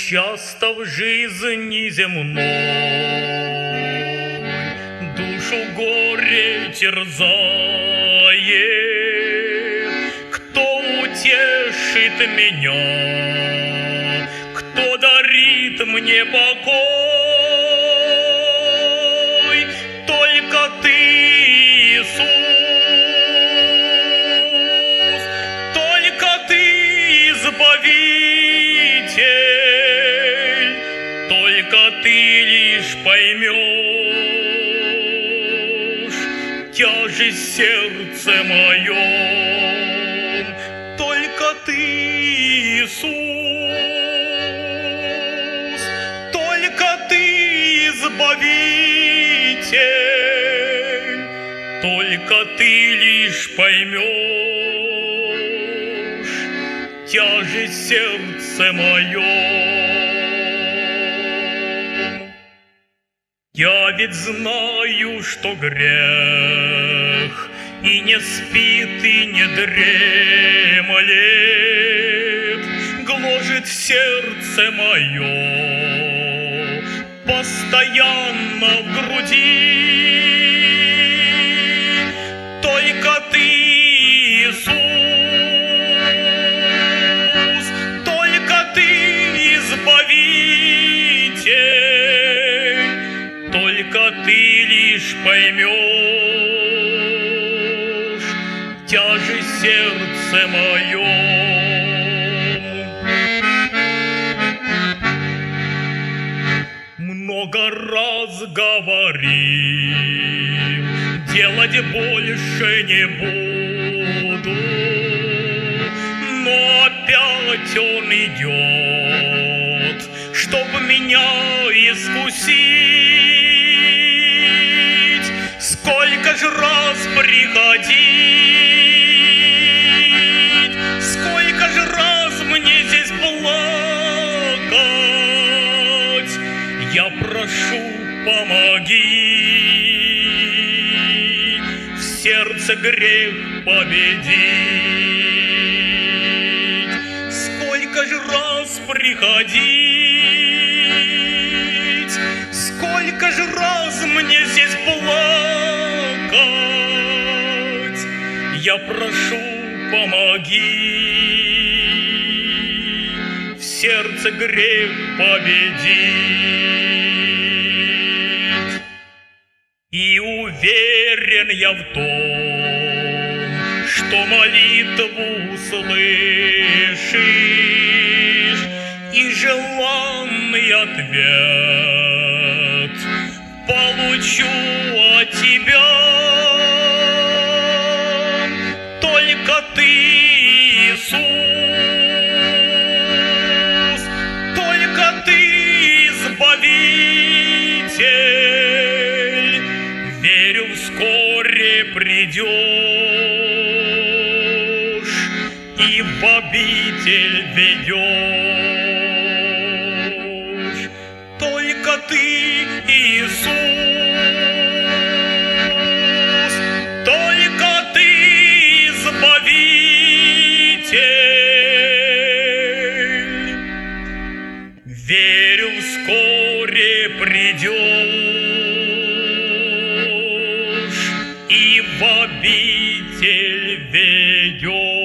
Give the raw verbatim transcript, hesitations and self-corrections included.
Часто в жизни земной душу горе терзает. Кто утешит меня? Кто дарит мне покой? Только Ты, Иисус, только Ты, Избавитель, только Ты лишь поймешь тяжесть сердца моем, только Ты, Иисус, только Ты, Избавитель, только Ты лишь поймешь тяжесть сердца моем. Я ведь знаю, что грех и не спит, и не дремлет, гложет сердце мое постоянно в груди. Только Ты, Иисус, только Ты, Избавитель, только Ты лишь поймешь тяжесть сердца моем. Много раз говорил, делать больше не буду, но опять Он идет, чтобы меня искусить. Сколько ж раз приходить, сколько ж раз мне здесь плакать. Я прошу, помоги в сердце грех победить. Сколько ж раз приходить, сколько ж раз мне здесь плакать. Я прошу, помоги в сердце грех победить. И уверен я в том, что молитву услышишь, и желанный ответ получу от Тебя. Только Ты, Иисус, только Ты, Избавитель, верю, вскоре придешь и в обитель ведешь. Только Ты, Иисус, только Ты, Избавитель, верю, вскоре придешь и в обитель ведешь.